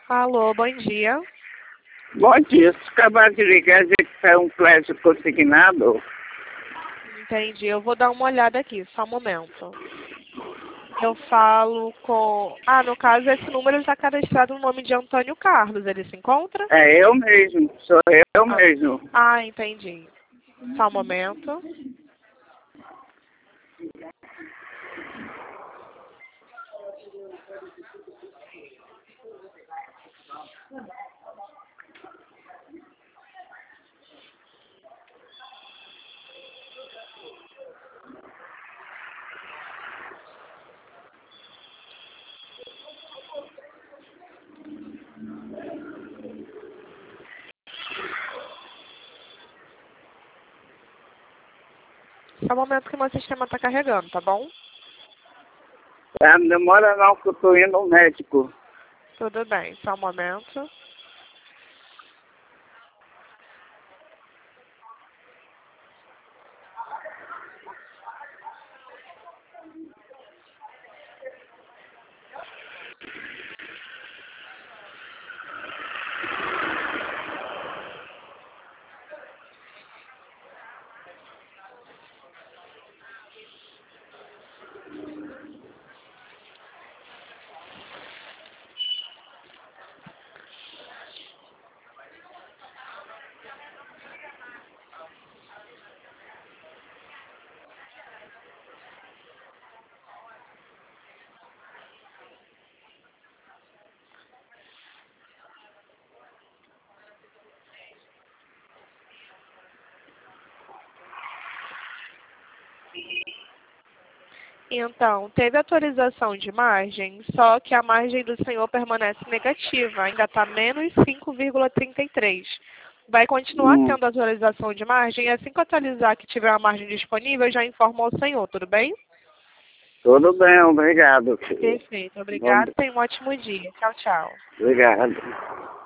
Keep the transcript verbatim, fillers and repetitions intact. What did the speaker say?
Alô, bom dia. Bom dia, se acabar de ligar, dizer que foi um crédito consignado. Entendi. Eu vou dar uma olhada aqui, só um momento. Eu falo com... Ah, no caso, esse número está cadastrado no nome de Antônio Carlos. Ele se encontra? É eu mesmo, sou eu Ah, mesmo. ah, entendi. Só um momento. Só um momento que meu sistema está carregando, tá bom? Ah, não demora não, que eu tô indo ao médico. Tudo bem, só um momento. Então, teve atualização de margem, só que a margem do senhor permanece negativa, ainda está menos cinco vírgula trinta e três. Vai continuar Hum, tendo atualização de margem, e assim que atualizar que tiver a margem disponível, eu já informo ao senhor, tudo bem? tudo bem, obrigado, filho. Perfeito, Bom, obrigada, tenha um ótimo dia. Tchau, tchau. obrigado.